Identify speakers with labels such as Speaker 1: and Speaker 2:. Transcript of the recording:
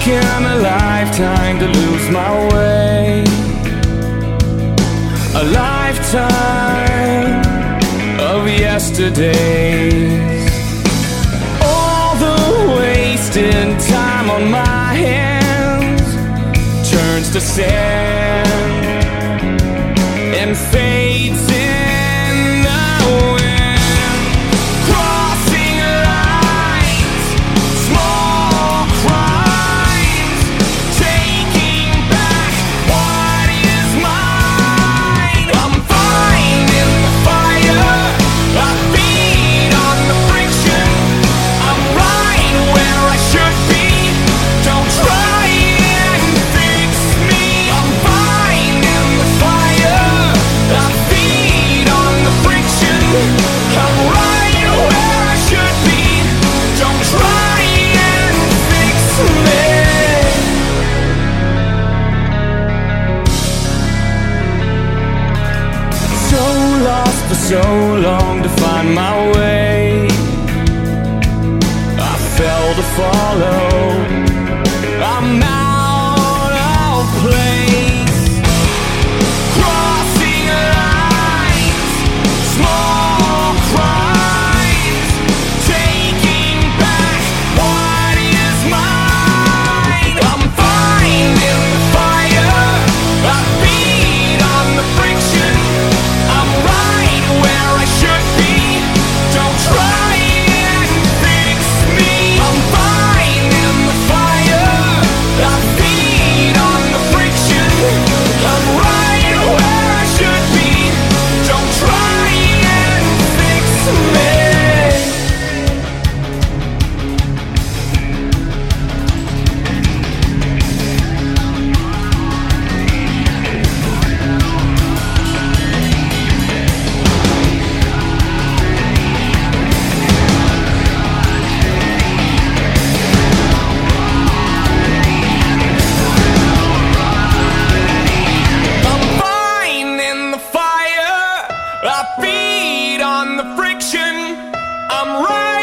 Speaker 1: taken a lifetime to lose my way. A lifetime of yesterdays. All the wasted time on my hands turns to sand and fades in the wind. Crossing lines, small crimes, taking back what is mine. I'm fine in the fire, I feed on the friction. I'm right where I should be, don't try and fix me. I'm fine in the fire, I feed on the friction. I'm right where I should be, don't try and fix me. So lost for so long to find my way. I fell to follow, I'm out of place. Crossing lines, small crimes, taking back what is mine. I'm fine in the fire, I feed on the friction. I'm right where I should be, don't try and fix me. I'm fine in the fire, I feed on the friction. I'm right where I should be, don't try and fix me. I'm fine in the fire, I feed on the friction. I'm right